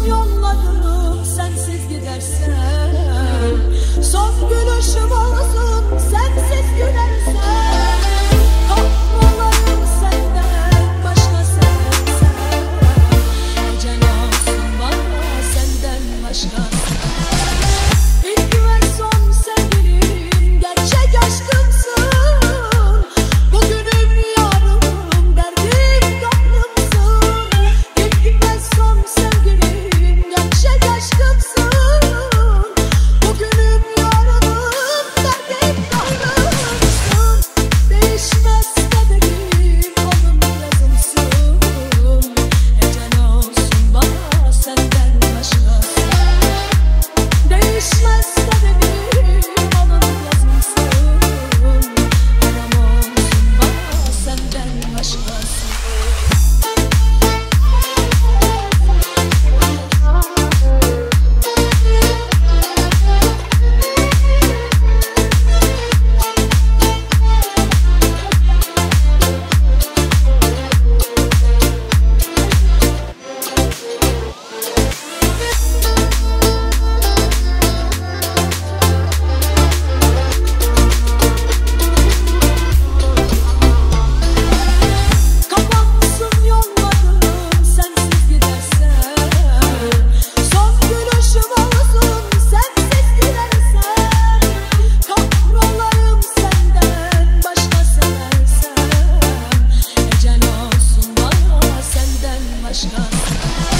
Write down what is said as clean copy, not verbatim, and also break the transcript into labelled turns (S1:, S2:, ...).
S1: yollarım sensiz gidersen, son gülüşüm olsun sensiz gülersen, kahrolayım senden başka seversen, ecel olsun bana senden başka. İlk ve son sevgilim, gerçek aşkımsın, bugünüm yarınım, derdim gönlümsün. İlk ve son sevgilim, gerçek aşkımsın, bugünüm yarınım, derdim gönlümsün. Değişmez kaderim, alım yazımsın, ecel olsun bana senden başkası. Değişmez kaderim, alım yazımsın, aram olsun bana senden başkası. Kapansın yollarım sensiz gidersen, son gülüşüm olsun sensiz gülersen, kahrolayım senden başka seversen, ecel olsun bana senden başkası.